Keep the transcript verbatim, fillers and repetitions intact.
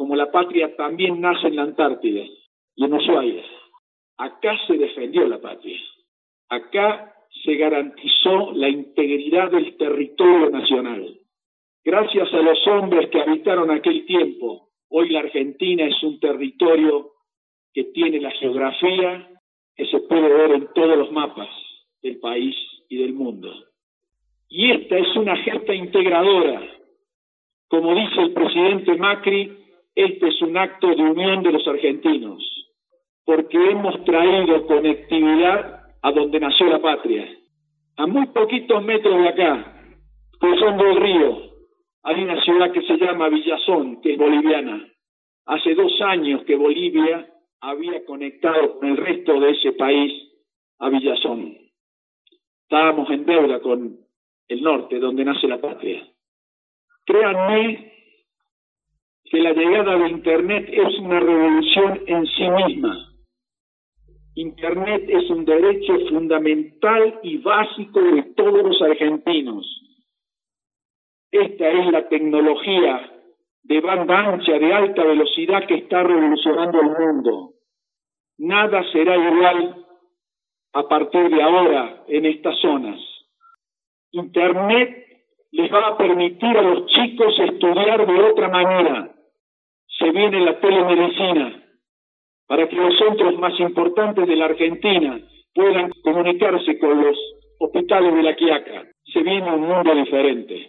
como la patria también nace en la Antártida y en Ushuaia. Acá se defendió la patria. Acá se garantizó la integridad del territorio nacional. Gracias a los hombres que habitaron aquel tiempo, hoy la Argentina es un territorio que tiene la geografía que se puede ver en todos los mapas del país y del mundo. Y esta es una gesta integradora. Como dice el presidente Macri, este es un acto de unión de los argentinos, porque hemos traído conectividad a donde nació la patria. A muy poquitos metros de acá, cruzando el río, hay una ciudad que se llama Villazón, que es boliviana. Hace dos años que Bolivia había conectado con el resto de ese país a Villazón. Estábamos en deuda con el norte, donde nace la patria. Créanme que la llegada de Internet es una revolución en sí misma. Internet es un derecho fundamental y básico de todos los argentinos. Esta es la tecnología de banda ancha, de alta velocidad que está revolucionando el mundo. Nada será igual a partir de ahora en estas zonas. Internet les va a permitir a los chicos estudiar de otra manera. Se viene la telemedicina para que los centros más importantes de la Argentina puedan comunicarse con los hospitales de La Quiaca. Se viene un mundo diferente.